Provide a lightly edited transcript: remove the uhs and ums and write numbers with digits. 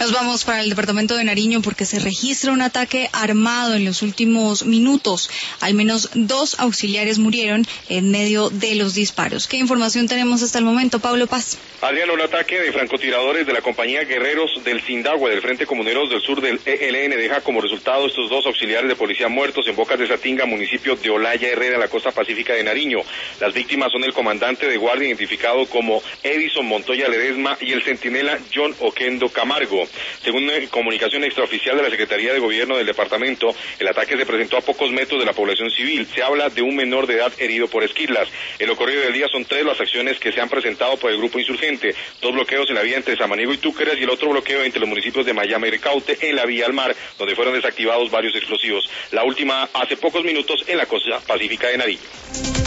Nos vamos para el departamento de Nariño porque se registra un ataque armado en los últimos minutos. Al menos 2 auxiliares murieron en medio de los disparos. ¿Qué información tenemos hasta el momento, Pablo Paz? Adriana, un ataque de francotiradores de la compañía Guerreros del Sindagua del Frente Comuneros del Sur del ELN deja como resultado estos 2 auxiliares de policía muertos en Bocas de Satinga, municipio de Olaya Herrera, en la costa pacífica de Nariño. Las víctimas son el comandante de guardia identificado como Edison Montoya Ledesma y el centinela John Oquendo Camargo. Según comunicación extraoficial de la Secretaría de Gobierno del departamento, el ataque se presentó a pocos metros de la población civil. Se habla de un menor de edad herido por esquirlas. En lo corrido del día son 3 las acciones que se han presentado por el grupo insurgente. 2 bloqueos en la vía entre Samaniego y Túqueras y el otro bloqueo entre los municipios de Mayama y Ricaute en la vía al mar, donde fueron desactivados varios explosivos. La última hace pocos minutos en la costa pacífica de Nariño.